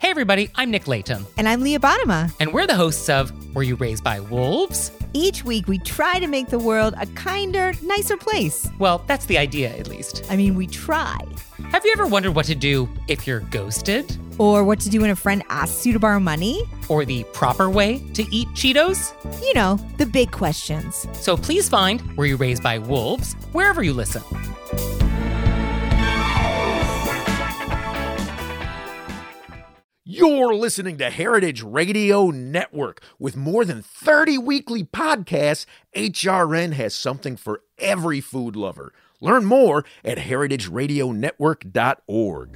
Hey everybody, I'm Nick Layton. And I'm Leah Bottima. And we're the hosts of Were You Raised by Wolves? Each week we try to make the world a kinder, nicer place. Well, that's the idea, at least. I mean, we try. Have you ever wondered what to do if you're ghosted? Or what to do when a friend asks you to borrow money? Or the proper way to eat Cheetos? You know, the big questions. So please find Were You Raised by Wolves wherever you listen. You're listening to Heritage Radio Network. With more than 30 weekly podcasts, HRN has something for every food lover. Learn more at heritageradionetwork.org.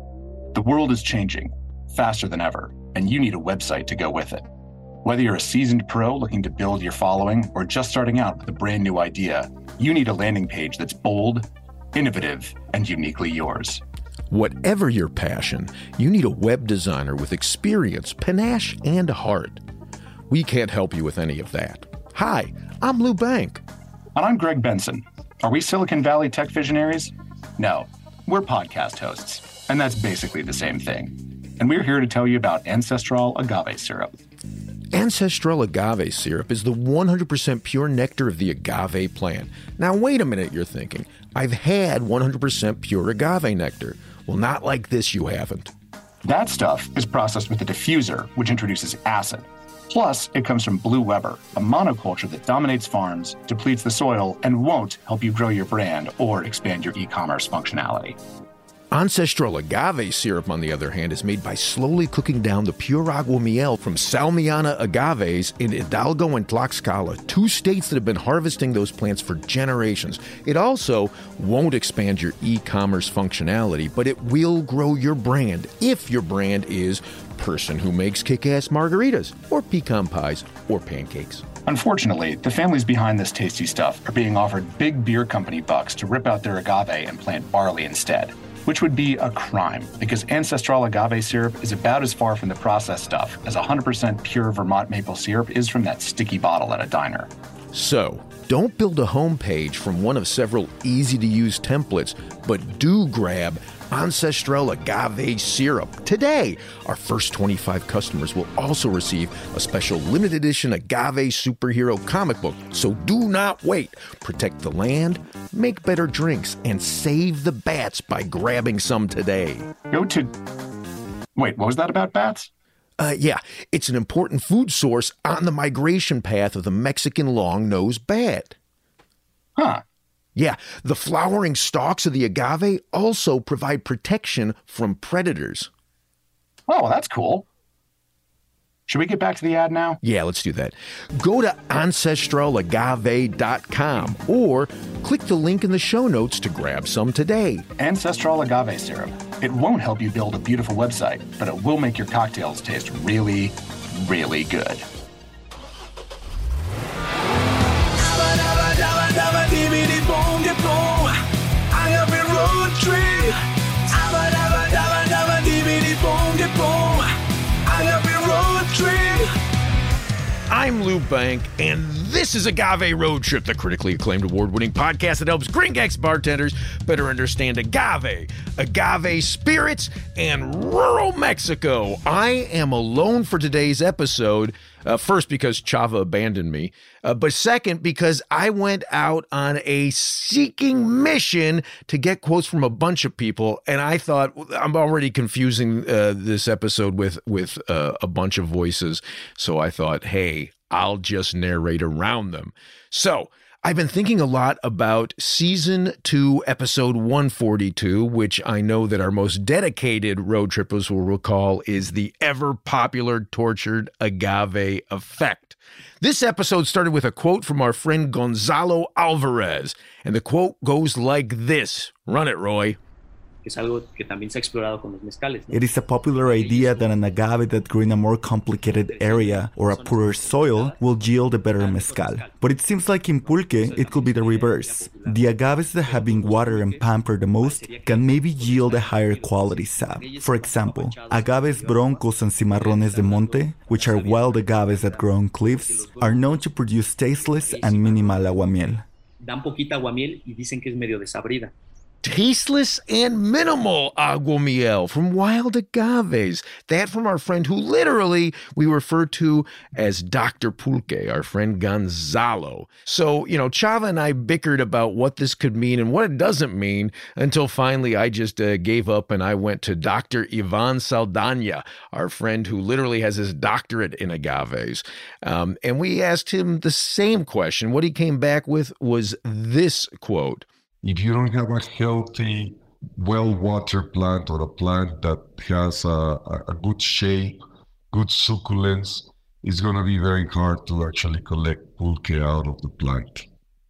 The world is changing faster than ever, and you need a website to go with it. Whether you're a seasoned pro looking to build your following or just starting out with a brand new idea, you need a landing page that's bold, innovative, and uniquely yours. Whatever your passion, you need a web designer with experience, panache, and heart. We can't help you with any of that. Hi, I'm Lou Bank. And I'm Greg Benson. Are we Silicon Valley tech visionaries? No, we're podcast hosts, and that's basically the same thing. And we're here to tell you about Ancestral Agave Syrup. Ancestral Agave Syrup is the 100% pure nectar of the agave plant. Now, wait a minute, you're thinking. I've had 100% pure agave nectar. Well, not like this, you haven't. That stuff is processed with a diffuser, which introduces acid. Plus, it comes from Blue Weber, a monoculture that dominates farms, depletes the soil, and won't help you grow your brand or expand your e-commerce functionality. Ancestral Agave Syrup, on the other hand, is made by slowly cooking down the pure agua miel from Salmiana agaves in Hidalgo and Tlaxcala, two states that have been harvesting those plants for generations. It also won't expand your e-commerce functionality, but it will grow your brand if your brand is person who makes kick-ass margaritas or pecan pies or pancakes. Unfortunately, the families behind this tasty stuff are being offered big beer company bucks to rip out their agave and plant barley instead, which would be a crime because Ancestral Agave Syrup is about as far from the processed stuff as 100% pure Vermont maple syrup is from that sticky bottle at a diner. So, don't build a homepage from one of several easy-to-use templates, but do grab Ancestral Agave Syrup today. Our first 25 customers will also receive a special limited edition agave superhero comic book. So do not wait. Protect the land, make better drinks, and save the bats by grabbing some today. Wait, what was that about bats? Yeah, it's an important food source on the migration path of the Mexican long-nosed bat. Huh. Yeah, the flowering stalks of the agave also provide protection from predators. Oh, well, that's cool. Should we get back to the ad now? Yeah, let's do that. Go to ancestralagave.com or click the link in the show notes to grab some today. Ancestral Agave Syrup. It won't help you build a beautiful website, but it will make your cocktails taste really, really good. I'm Lou Bank, and this is Agave Road Trip, the critically acclaimed award-winning podcast that helps Gringex bartenders better understand agave spirits, and rural Mexico. I am alone for today's episode, first because Chava abandoned me, but second because I went out on a seeking mission to get quotes from a bunch of people, and I thought I'm already confusing this episode with a bunch of voices, so I thought, hey, I'll just narrate around them. So I've been thinking a lot about Season 2, Episode 142, which I know that our most dedicated road trippers will recall is the ever-popular tortured agave effect. This episode started with a quote from our friend Gonzalo Alvarez, and the quote goes like this. Run it, Roy. Es algo que también se ha explorado con los mezcales, ¿no? It is a popular idea that an agave that grew in a more complicated area or a poorer soil will yield a better mezcal. But it seems like in pulque, it could be the reverse. The agaves that have been watered and pampered the most can maybe yield a higher quality sap. For example, agaves broncos and cimarrones de monte, which are wild agaves that grow on cliffs, are known to produce tasteless and minimal aguamiel. Dan poquita aguamiel y dicen que es medio desabrida. tasteless and minimal aguamiel from wild agaves. That from our friend who literally we refer to as Dr. Pulque, our friend Gonzalo. So, Chava and I bickered about what this could mean and what it doesn't mean until finally I just gave up and I went to Dr. Ivan Saldana, our friend who literally has his doctorate in agaves. And we asked him the same question. What he came back with was this quote. If you don't have a healthy, well-watered plant or a plant that has a good shape, good succulence, it's going to be very hard to actually collect pulque out of the plant.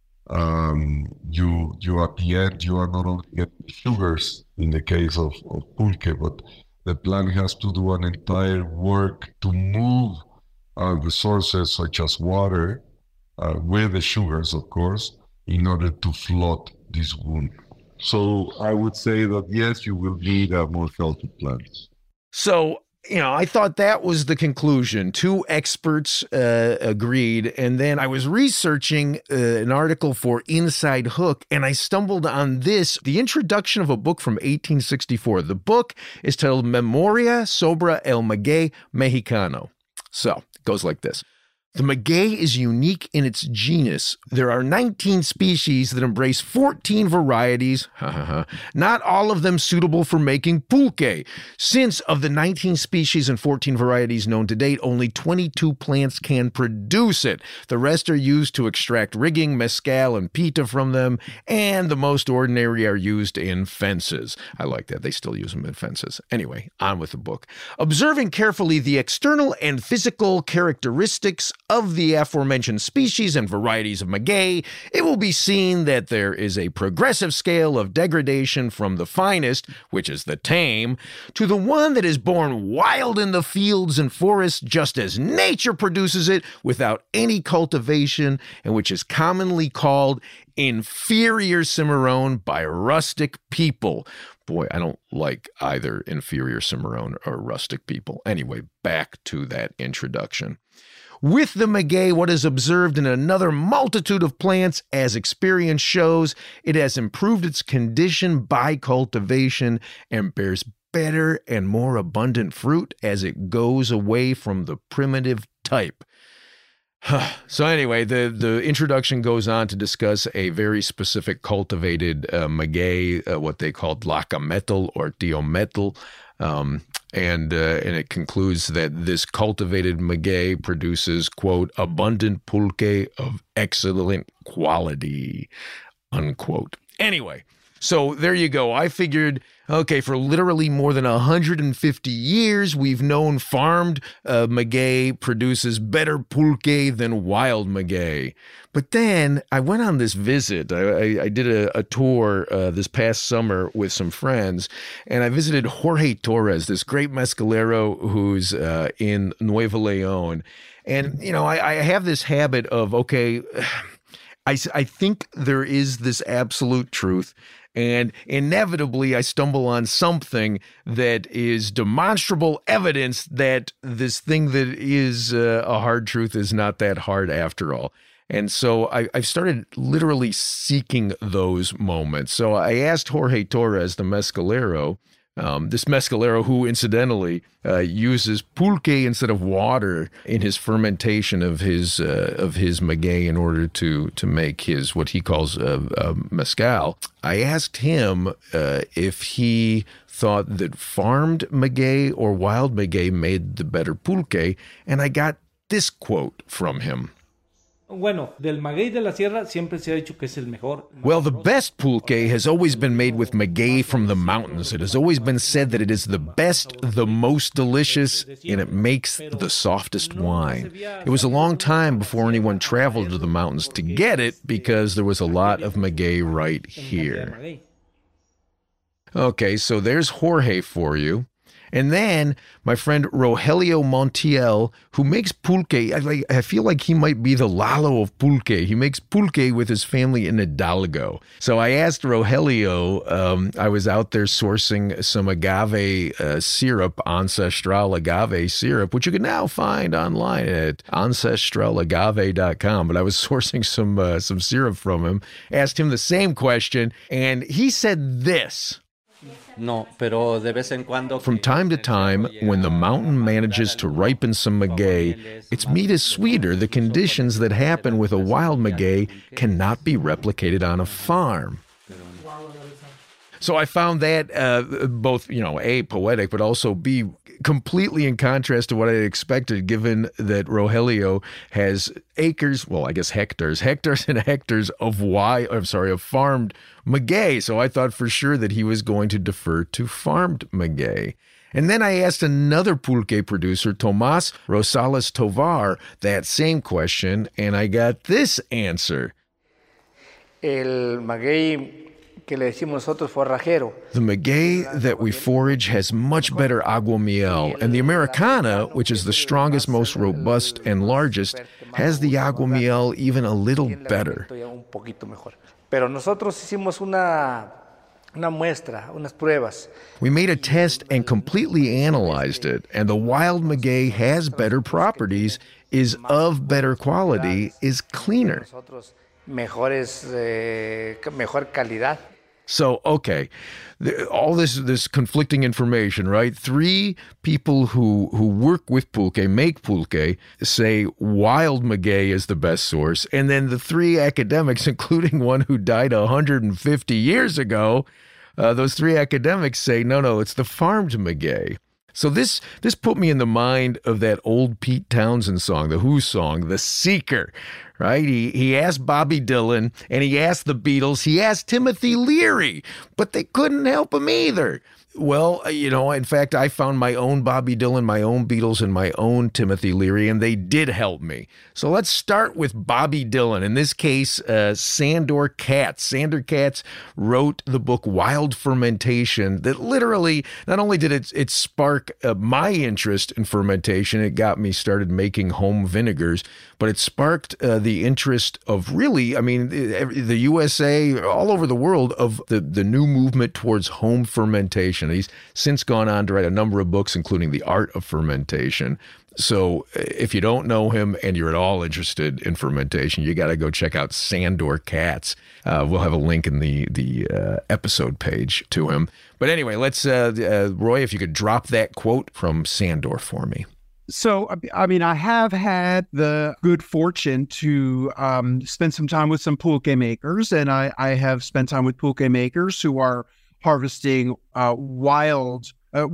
You at the end, you are not only getting sugars in the case of pulque, but the plant has to do an entire work to move resources such as water with the sugars, of course, in order to float this wound. So I would say that yes, you will need a more healthy plants. So, I thought that was the conclusion. Two experts agreed. And then I was researching an article for Inside Hook, and I stumbled on this, the introduction of a book from 1864. The book is titled Memoria sobre el Maguey Mexicano. So it goes like this. The maguey is unique in its genus. There are 19 species that embrace 14 varieties, not all of them suitable for making pulque. Since of the 19 species and 14 varieties known to date, only 22 plants can produce it. The rest are used to extract rigging, mezcal, and pita from them, and the most ordinary are used in fences. I like that. They still use them in fences. Anyway, on with the book. Observing carefully the external and physical characteristics of the aforementioned species and varieties of maguey, it will be seen that there is a progressive scale of degradation from the finest, which is the tame, to the one that is born wild in the fields and forests just as nature produces it without any cultivation, and which is commonly called inferior cimarron by rustic people. Boy, I don't like either inferior cimarron or rustic people. Anyway, back to that introduction. With the maguey, what is observed in another multitude of plants, as experience shows, it has improved its condition by cultivation and bears better and more abundant fruit as it goes away from the primitive type. So anyway, the introduction goes on to discuss a very specific cultivated maguey, what they called lacametal or tiometal, and it concludes that this cultivated maguey produces, quote, abundant pulque of excellent quality, unquote. Anyway, so there you go. I figured, okay, for literally more than 150 years, we've known farmed maguey produces better pulque than wild maguey. But then I went on this visit. I did a tour this past summer with some friends, and I visited Jorge Torres, this great mezcalero who's in Nuevo León. And, I have this habit of, okay, I think there is this absolute truth. And inevitably, I stumble on something that is demonstrable evidence that this thing that is a hard truth is not that hard after all. And so I've started literally seeking those moments. So I asked Jorge Torres, the mezcalero, this mezcalero who incidentally uses pulque instead of water in his fermentation of his maguey in order to make his what he calls mezcal. I asked him if he thought that farmed maguey or wild maguey made the better pulque, and I got this quote from him. Bueno, del maguey de la sierra siempre se ha dicho que es el mejor. Well, the best pulque has always been made with maguey from the mountains. It has always been said that it is the best, the most delicious, and it makes the softest wine. It was a long time before anyone traveled to the mountains to get it because there was a lot of maguey right here. Okay, so there's Jorge for you. And then my friend Rogelio Montiel, who makes pulque. I feel like he might be the Lalo of pulque. He makes pulque with his family in Hidalgo. So I asked Rogelio, I was out there sourcing some agave syrup, Ancestral agave syrup, which you can now find online at ancestralagave.com. But I was sourcing some syrup from him, asked him the same question, and he said this. From time to time, when the mountain manages to ripen some maguey, its meat is sweeter. The conditions that happen with a wild maguey cannot be replicated on a farm. So I found that both, A, poetic, but also B, completely in contrast to what I expected, given that Rogelio has acres, well, I guess hectares and hectares of farmed maguey. So I thought for sure that he was going to defer to farmed maguey. And then I asked another pulque producer, Tomas Rosales Tovar, that same question, and I got this answer. El maguey que le decimos nosotros forrajero. The maguey that we forage has much better aguamiel, and the Americana, which is the strongest, most robust, and largest, has the aguamiel even a little better. Pero nosotros hicimos una muestra, unas pruebas. We made a test and completely analyzed it, and the wild maguey has better properties, is of better quality, is cleaner. Mejor calidad. So, okay, all this conflicting information, right? 3 people who work with pulque, make pulque, say wild maguey is the best source. And then the 3 academics, including one who died 150 years ago, those 3 academics say, no, it's the farmed maguey. So this put me in the mind of that old Pete Townsend song, the Who song, The Seeker, right? He asked Bobby Dylan and he asked the Beatles, he asked Timothy Leary, but they couldn't help him either. Well, in fact, I found my own Bobby Dylan, my own Beatles, and my own Timothy Leary, and they did help me. So let's start with Bobby Dylan. In this case, Sandor Katz. Sandor Katz wrote the book Wild Fermentation that literally, not only did it spark my interest in fermentation, it got me started making home vinegars, but it sparked the interest of really, the USA, all over the world, of the new movement towards home fermentation. He's since gone on to write a number of books, including The Art of Fermentation. So if you don't know him and you're at all interested in fermentation, you got to go check out Sandor Katz. We'll have a link in the episode page to him. But anyway, let's, Roy, if you could drop that quote from Sandor for me. So, I have had the good fortune to spend some time with some pulque makers, and I have spent time with pulque makers who are harvesting harvesting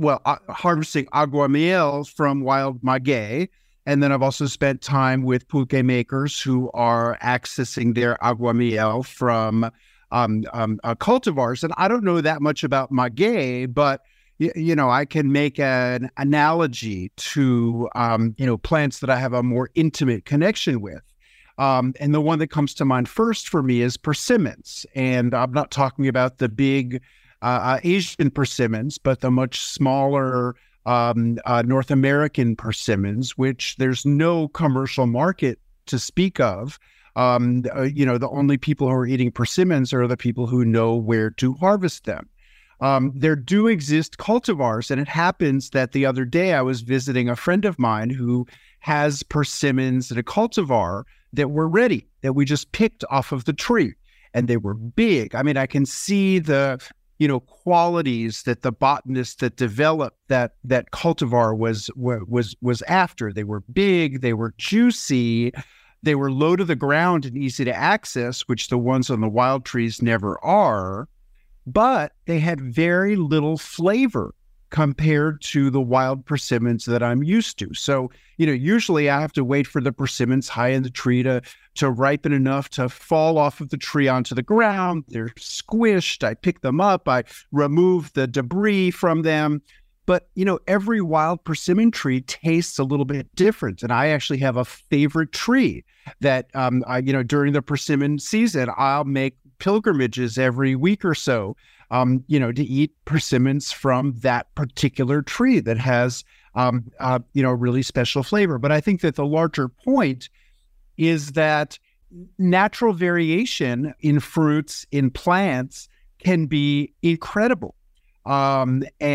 aguamiel from wild maguey. And then I've also spent time with pulque makers who are accessing their aguamiel from cultivars. And I don't know that much about maguey, but I can make an analogy to, plants that I have a more intimate connection with. And the one that comes to mind first for me is persimmons. And I'm not talking about the big Asian persimmons, but the much smaller North American persimmons, which there's no commercial market to speak of. The only people who are eating persimmons are the people who know where to harvest them. There do exist cultivars, and it happens that the other day I was visiting a friend of mine who has persimmons in a cultivar that were ready, that we just picked off of the tree, and they were big. I can see the qualities that the botanist that developed that cultivar was after. They were big, they were juicy, they were low to the ground and easy to access, which the ones on the wild trees never are. But they had very little flavor compared to the wild persimmons that I'm used to. So, usually I have to wait for the persimmons high in the tree to ripen enough to fall off of the tree onto the ground. They're squished. I pick them up. I remove the debris from them. But, every wild persimmon tree tastes a little bit different. And I actually have a favorite tree that, during the persimmon season, I'll make pilgrimages every week or so to eat persimmons from that particular tree that has, really special flavor. But I think that the larger point is that natural variation in fruits, in plants, can be incredible. There are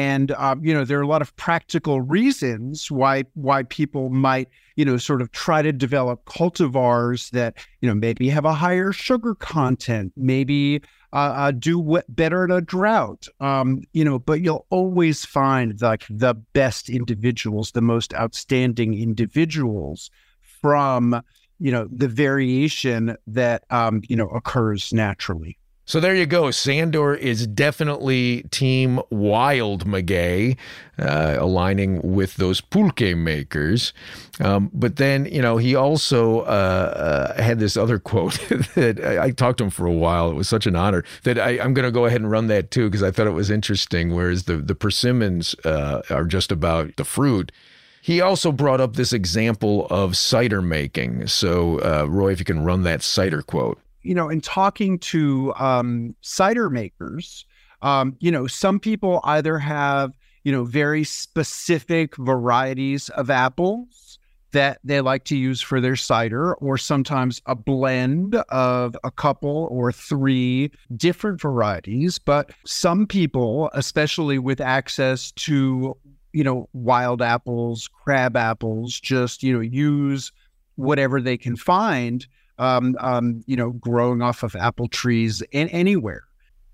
a lot of practical reasons why people might, sort of try to develop cultivars that, maybe have a higher sugar content, maybe do better in a drought, but you'll always find like the best individuals, the most outstanding individuals from, the variation that, occurs naturally. So there you go. Sandor is definitely Team Wild Maguey, aligning with those pulque makers. But then, he also had this other quote that I talked to him for a while. It was such an honor that I'm going to go ahead and run that too, because I thought it was interesting, whereas the persimmons are just about the fruit. He also brought up this example of cider making. So, Roy, if you can run that cider quote. In talking to cider makers, some people either have, very specific varieties of apples that they like to use for their cider, or sometimes a blend of a couple or three different varieties. But some people, especially with access to, wild apples, crab apples, just, use whatever they can find, growing off of apple trees anywhere.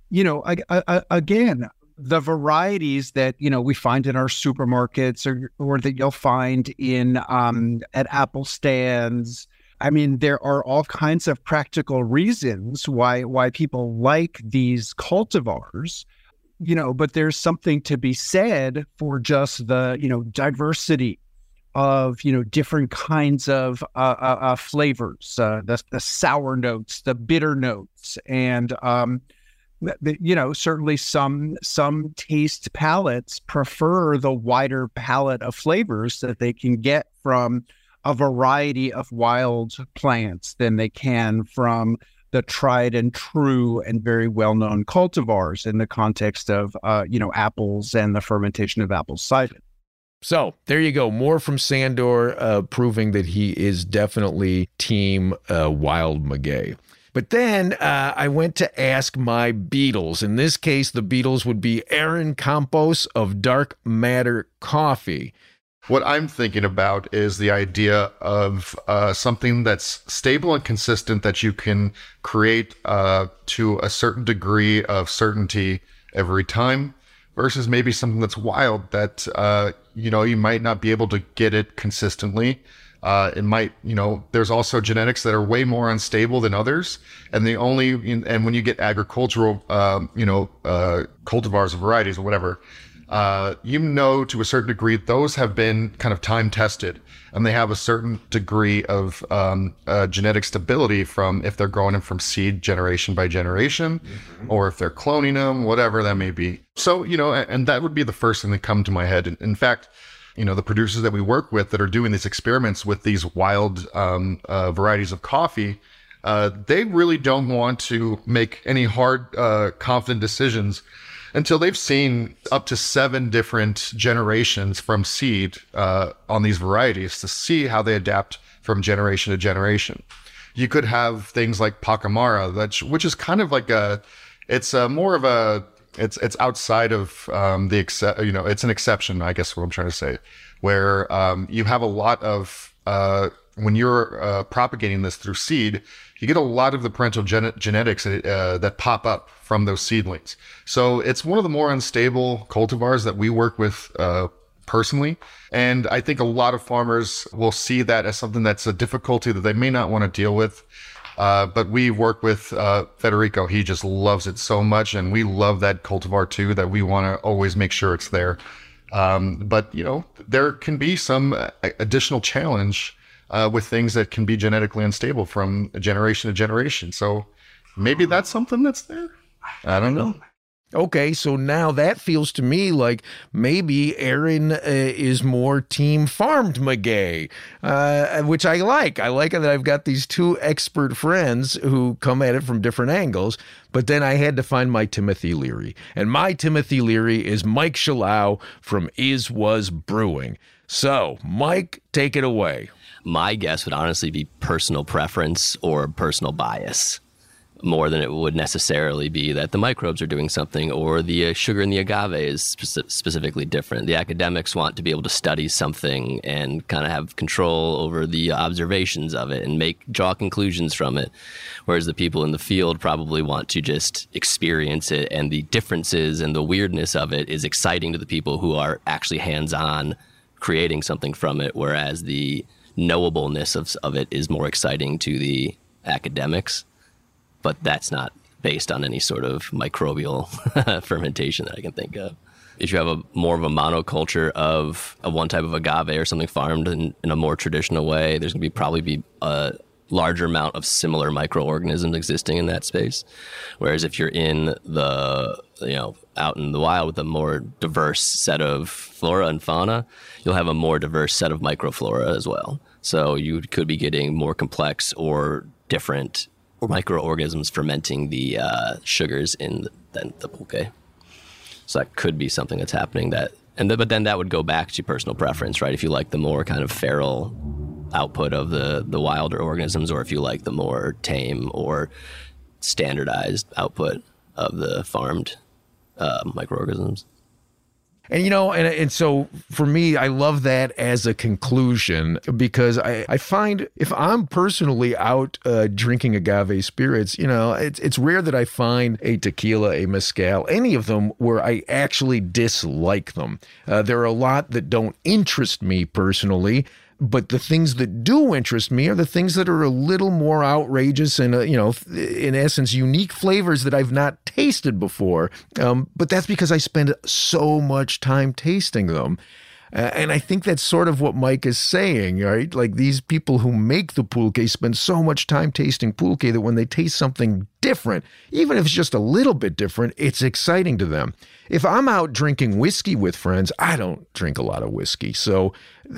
Again, the varieties that, we find in our supermarkets or that you'll find in at apple stands. I mean, there are all kinds of practical reasons why people like these cultivars, but there's something to be said for just the, diversity of, different kinds of flavors, the sour notes, the bitter notes, and, certainly some taste palates prefer the wider palette of flavors that they can get from a variety of wild plants than they can from the tried and true and very well-known cultivars in the context of, apples and the fermentation of apple cider. So there you go. More from Sandor, proving that he is definitely Team Wild Maguey. But then I went to ask my Beatles. In this case, the Beatles would be Aaron Campos of Dark Matter Coffee. What I'm thinking about is the idea of something that's stable and consistent that you can create to a certain degree of certainty every time, versus maybe something that's wild that, you might not be able to get it consistently. It might, there's also genetics that are way more unstable than others. And and when you get agricultural, cultivars or varieties or whatever, to a certain degree, those have been kind of time tested and they have a certain degree of genetic stability from if they're growing them from seed generation by generation, or if they're cloning them, whatever that may be. So, and that would be the first thing that come to my head. In fact, the producers that we work with that are doing these experiments with these wild varieties of coffee, they really don't want to make any hard, confident decisions until they've seen up to 7 different generations from seed on these varieties to see how they adapt from generation to generation. You could have things like Pacamara, which is kind of like it's outside of it's an exception, I guess what I'm trying to say, where you have a lot of, when you're propagating this through seed, you get a lot of the parental genetics that pop up from those seedlings. So it's one of the more unstable cultivars that we work with personally. And I think a lot of farmers will see that as something that's a difficulty that they may not want to deal with. But we work with Federico. He just loves it so much. And we love that cultivar too, that we want to always make sure it's there. But, there can be some additional challenge with things that can be genetically unstable from generation to generation. So maybe that's something that's there. I don't know. Okay, so now that feels to me like maybe Aaron is more team farmed maguey, which I like. I like that I've got these two expert friends who come at it from different angles, but then I had to find my Timothy Leary. And my Timothy Leary is Mike Shalau from Is Was Brewing. So, Mike, take it away. My guess would honestly be personal preference or personal bias, more than it would necessarily be that the microbes are doing something or the sugar in the agave is specifically different. The academics want to be able to study something and kind of have control over the observations of it and draw conclusions from it, whereas the people in the field probably want to just experience it, and the differences and the weirdness of it is exciting to the people who are actually hands-on creating something from it, whereas the knowableness of it is more exciting to the academics. But that's not based on any sort of microbial fermentation that I can think of. If you have more of a monoculture of one type of agave or something farmed in a more traditional way, there's going to probably be a larger amount of similar microorganisms existing in that space. Whereas if you're in out in the wild with a more diverse set of flora and fauna, you'll have a more diverse set of microflora as well. So you could be getting more complex or different microorganisms fermenting the sugars in the pulque. So that could be something that's happening. But then that would go back to personal preference, right? If you like the more kind of feral output of the wilder organisms, or if you like the more tame or standardized output of the farmed microorganisms. And, and so for me, I love that as a conclusion, because I find if I'm personally out drinking agave spirits, it's rare that I find a tequila, a mezcal, any of them where I actually dislike them. There are a lot that don't interest me personally. But the things that do interest me are the things that are a little more outrageous and, in essence, unique flavors that I've not tasted before. But that's because I spend so much time tasting them. And I think that's sort of what Mike is saying, right? Like these people who make the pulque spend so much time tasting pulque that when they taste something different, even if it's just a little bit different, it's exciting to them. If I'm out drinking whiskey with friends, I don't drink a lot of whiskey. So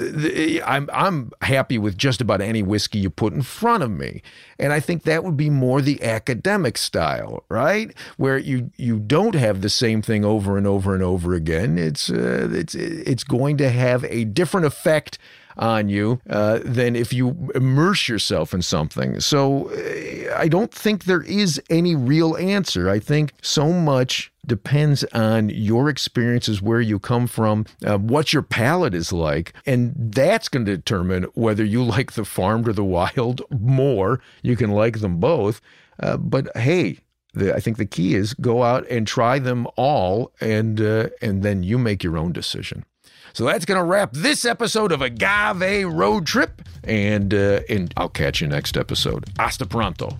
I'm happy with just about any whiskey you put in front of me. And I think that would be more the academic style, right? Where you don't have the same thing over and over and over again. It's going to have a different effect on you than if you immerse yourself in something. So I don't think there is any real answer. I think so much depends on your experiences, where you come from, what your palate is like, and that's going to determine whether you like the farmed or the wild more. You can like them both, but hey, I think the key is go out and try them all, and then you make your own decision. So that's going to wrap this episode of Agave Road Trip, and I'll catch you next episode. Hasta pronto.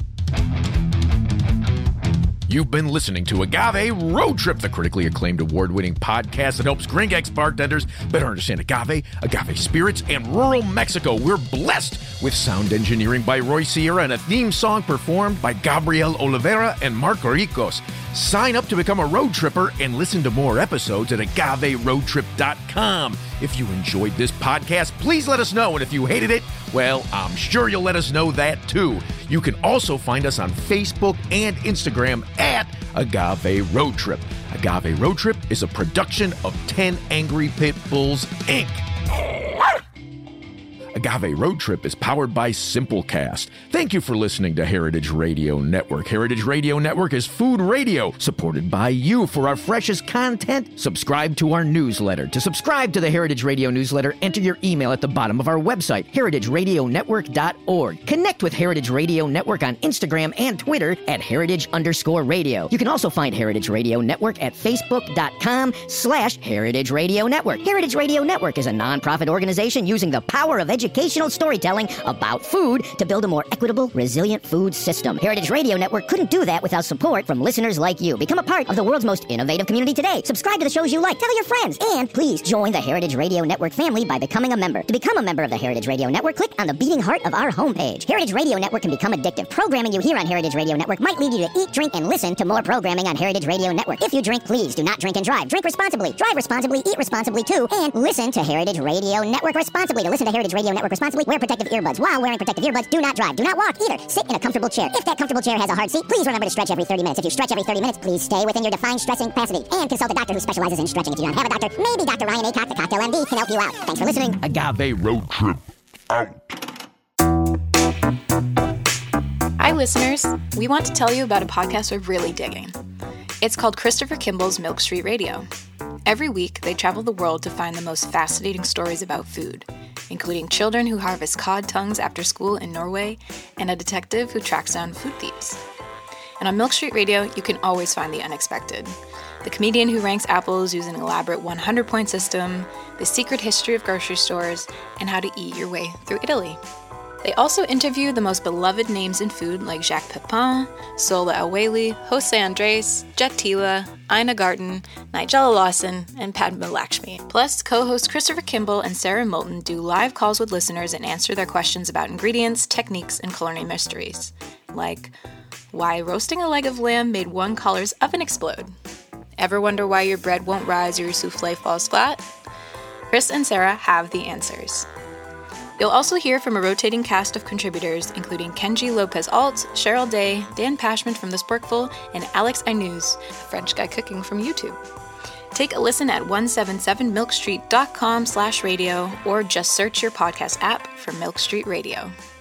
You've been listening to Agave Road Trip, the critically acclaimed award-winning podcast that helps Gringex bartenders better understand agave spirits, and rural Mexico. We're blessed with sound engineering by Roy Sierra and a theme song performed by Gabriel Oliveira and Marco Ricos. Sign up to become a road tripper and listen to more episodes at agaveroadtrip.com. If you enjoyed this podcast, please let us know. And if you hated it, well, I'm sure you'll let us know that too. You can also find us on Facebook and Instagram at Agave Road Trip. Agave Road Trip is a production of 10 Angry Pit Bulls, Inc. Agave Road Trip is powered by Simplecast. Thank you for listening to Heritage Radio Network. Heritage Radio Network is food radio supported by you. For our freshest content, subscribe to our newsletter. To subscribe to the Heritage Radio newsletter, enter your email at the bottom of our website, heritageradionetwork.org. Connect with Heritage Radio Network on Instagram and Twitter at @heritage_radio. You can also find Heritage Radio Network at facebook.com/Heritage Radio Network. Heritage Radio Network is a nonprofit organization using the power of education educational storytelling about food to build a more equitable, resilient food system. Heritage Radio Network couldn't do that without support from listeners like you. Become a part of the world's most innovative community today. Subscribe to the shows you like. Tell your friends. And please join the Heritage Radio Network family by becoming a member. To become a member of the Heritage Radio Network, click on the beating heart of our homepage. Heritage Radio Network can become addictive. Programming you hear on Heritage Radio Network might lead you to eat, drink, and listen to more programming on Heritage Radio Network. If you drink, please do not drink and drive. Drink responsibly. Drive responsibly. Eat responsibly too. And listen to Heritage Radio Network responsibly. To listen to Heritage Radio Network responsibly, wear protective earbuds. While wearing protective earbuds, do not drive. Do not walk either. Sit in a comfortable chair. If that comfortable chair has a hard seat, please remember to stretch every 30 minutes. If you stretch every 30 minutes, please stay within your defined stretching capacity. And consult a doctor who specializes in stretching. If you don't have a doctor, maybe Dr. Ryan Acock, the Cocktail MD, can help you out. Thanks for listening. Agave Road Trip out. Hi, listeners. We want to tell you about a podcast we're really digging. It's called Christopher Kimball's Milk Street Radio. Every week, they travel the world to find the most fascinating stories about food, including children who harvest cod tongues after school in Norway and a detective who tracks down food thieves. And on Milk Street Radio, you can always find the unexpected. The comedian who ranks apples using an elaborate 100-point system, the secret history of grocery stores, and how to eat your way through Italy. They also interview the most beloved names in food like Jacques Pepin, Sola El-Waylly, Jose Andres, Jet Tila, Ina Garten, Nigella Lawson, and Padma Lakshmi. Plus, co-hosts Christopher Kimball and Sarah Moulton do live calls with listeners and answer their questions about ingredients, techniques, and culinary mysteries. Like, why roasting a leg of lamb made one caller's oven explode? Ever wonder why your bread won't rise or your souffle falls flat? Chris and Sarah have the answers. You'll also hear from a rotating cast of contributors, including Kenji Lopez-Alt, Cheryl Day, Dan Pashman from The Sporkful, and Alex Aynouz, a French guy cooking from YouTube. Take a listen at 177milkstreet.com/radio or just search your podcast app for Milk Street Radio.